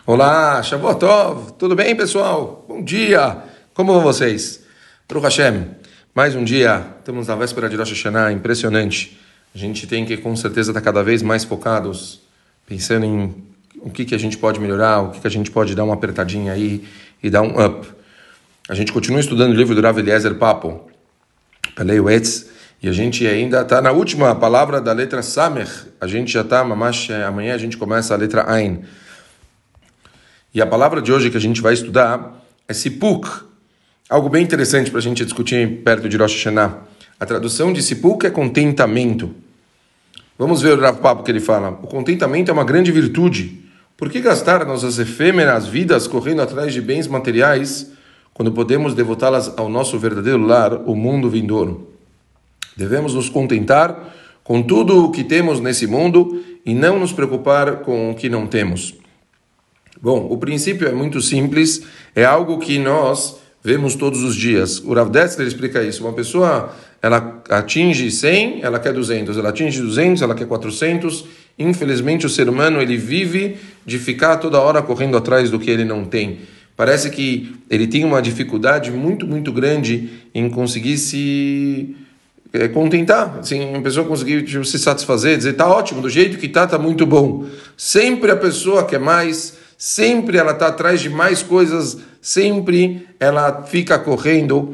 Olá, Shavuot Tov, tudo bem, pessoal? Bom dia, como vão vocês? Baruch Hashem, mais um dia, estamos na véspera de Rosh Hashanah, impressionante. A gente tem que, com certeza, estar cada vez mais focados, pensando em o que a gente pode melhorar, o que a gente pode dar uma apertadinha aí e dar um up. A gente continua estudando o livro do Rav Eliezer Papo, Pelei Uetz, e a gente ainda está na última palavra da letra Samer. A gente já está, amanhã a gente começa a letra Ain. E a palavra de hoje que a gente vai estudar é Sipuk. Algo bem interessante para a gente discutir perto de Rosh Hashanah. A tradução de Sipuk é contentamento. Vamos ver o Rav Papo que ele fala. O contentamento é uma grande virtude. Por que gastar nossas efêmeras vidas correndo atrás de bens materiais quando podemos devotá-las ao nosso verdadeiro lar, o mundo vindouro? Devemos nos contentar com tudo o que temos nesse mundo e não nos preocupar com o que não temos. Bom, o princípio é muito simples, é algo que nós vemos todos os dias. O Rav Dessler explica isso. Uma pessoa, ela atinge 100, ela quer 200. Ela atinge 200, ela quer 400. Infelizmente, o ser humano, ele vive de ficar toda hora correndo atrás do que ele não tem. Parece que ele tem uma dificuldade muito, muito grande em conseguir se contentar. Assim, uma pessoa conseguir se satisfazer, dizer, tá ótimo, do jeito que tá muito bom. Sempre a pessoa quer mais. Sempre ela está atrás de mais coisas, sempre ela fica correndo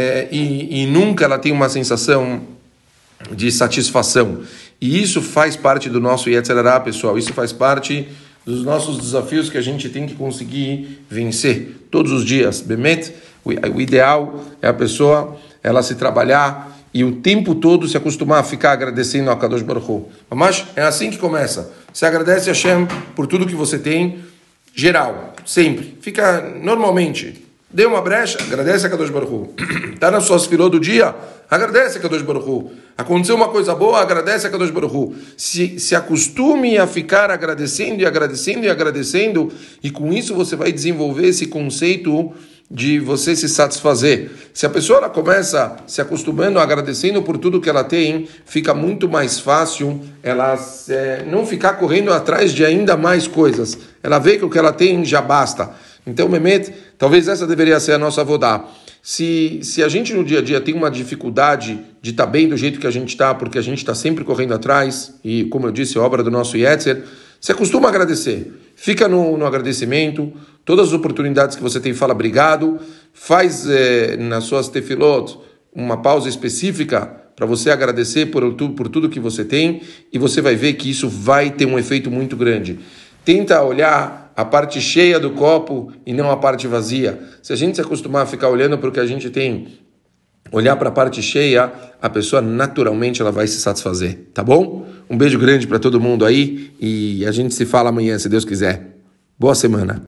e nunca ela tem uma sensação de satisfação. E isso faz parte do nosso Yetzer Hara, pessoal. Isso faz parte dos nossos desafios que a gente tem que conseguir vencer todos os dias. Bemet, o ideal é a pessoa ela se trabalhar e o tempo todo se acostumar a ficar agradecendo ao Kadosh Baruch Hu. Mas é assim que começa. Você agradece a Hashem por tudo que você tem, geral, sempre. Fica normalmente. Deu uma brecha, agradece a Kadosh Baruch Hu. Está na sua sefirot do dia, agradece a Kadosh Baruch Hu. Aconteceu uma coisa boa, agradece a Kadosh Baruch Hu. Se acostume a ficar agradecendo e agradecendo e agradecendo, e com isso você vai desenvolver esse conceito de você se satisfazer. Se a pessoa ela começa se acostumando, agradecendo por tudo que ela tem, fica muito mais fácil ela não ficar correndo atrás de ainda mais coisas. Ela vê que o que ela tem já basta. Então, Mehmet, talvez essa deveria ser a nossa avodá. Se a gente no dia a dia tem uma dificuldade de estar bem do jeito que a gente está, porque a gente está sempre correndo atrás, e como eu disse, obra do nosso Yetzer, se acostuma a agradecer. Fica no agradecimento, todas as oportunidades que você tem, fala obrigado, faz nas suas tefilot uma pausa específica para você agradecer por tudo que você tem, e você vai ver que isso vai ter um efeito muito grande. Tenta olhar a parte cheia do copo e não a parte vazia. Se a gente se acostumar a ficar olhando para o que a gente tem, olhar para a parte cheia, a pessoa naturalmente ela vai se satisfazer, tá bom? Um beijo grande para todo mundo aí e a gente se fala amanhã, se Deus quiser. Boa semana.